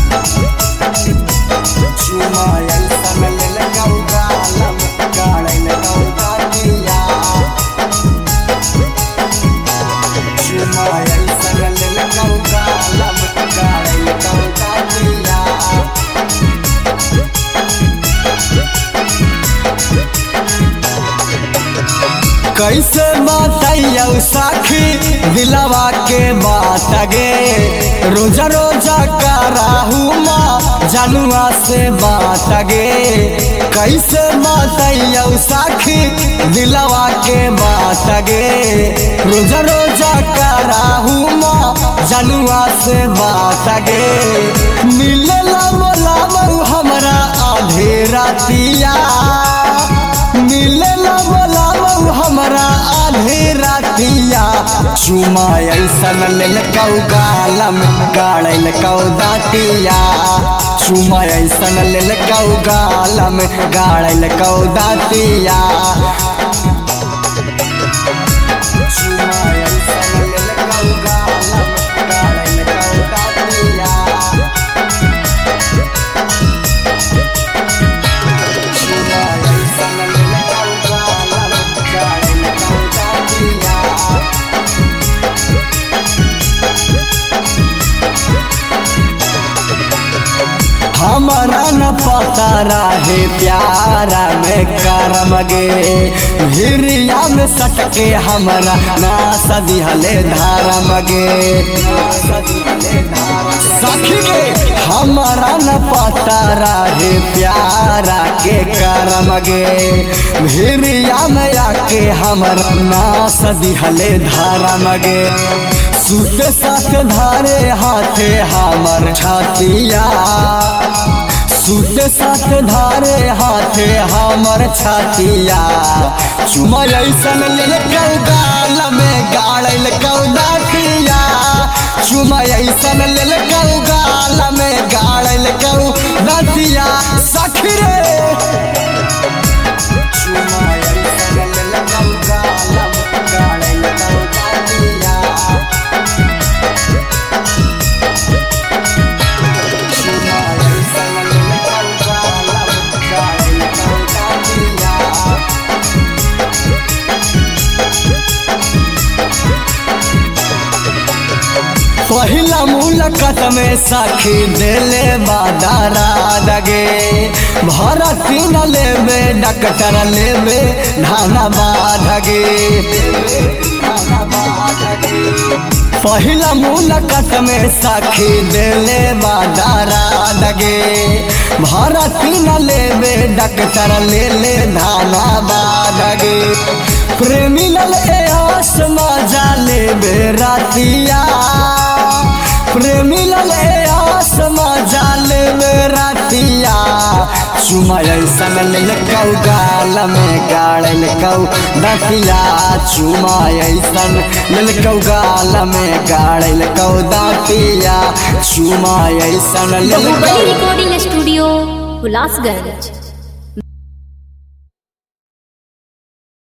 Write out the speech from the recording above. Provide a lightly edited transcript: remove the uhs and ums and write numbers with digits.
चुमा ऐसन लेलकौ गालम गाड़लकौ दातिया चुमा ऐसन लेलकौ गालम गाड़लकौ दातिया कैसे बातैयौ साखी दिलवा के बात गे रोजा रोजा कराहू माँ जनुआ से बात गे कैसे बातैयौ साखी दिलवा के बात गे रोजा रोजा कराहू माँ जनुआ से बात गे मिलेला बोलावौ हमरा आधे रातिया मिलेला बोलावौ हमरा आधे रातिया चुमा ऐसन लेलकौ गालम गाड़लकौ दातिया चुमा ऐसन लेलकौ गालम गाड़लकौ दातिया चुमा ऐसन लेलकौ गालम गाड़लकौ दातिया हमारा न पता रहे प्यारा में करम गे हिरिया में सटके हमारा ना सदिहले धारम गे सखी गे हमारा न पता रहे प्यारा के करम गे हिरिया में आके हमारा ना सदिहले धारम गे सूते साथ धारे हाथे हमर छातिया सूते साथ धारे हाथे हमर छातिया चुमा ऐसन लेलकौ गाल में गाड़लकौ दातिया चुमा ऐसन लेलकौ गाल में गाड़लकौ दातिया सखी रे चुमा ऐसन लेलकौ गाल में गाड़लकौ दातिया पहिला मुलाकात में साखी दिले बादारा दगे भरती न लेबे डॉक्टर लेबे धाना बाधगे पहिला मुलाकात में साखी दिले बादारा दगे भरती न लेबे डॉक्टर ले धाना बाधगे प्रेमी लल ए आस मजा लेबे रातिया प्रेमी लल ए आस मजा लेबे रातिया चुमा ऐसन लेलकौ गाल में गाड़लकौ दातिया चुमा ऐसन लेलकौ गाल में गाड़लकौ दातिया चुमा ऐसन लेलकौ रिकॉर्डिंग स्टूडियो हुलासगंज।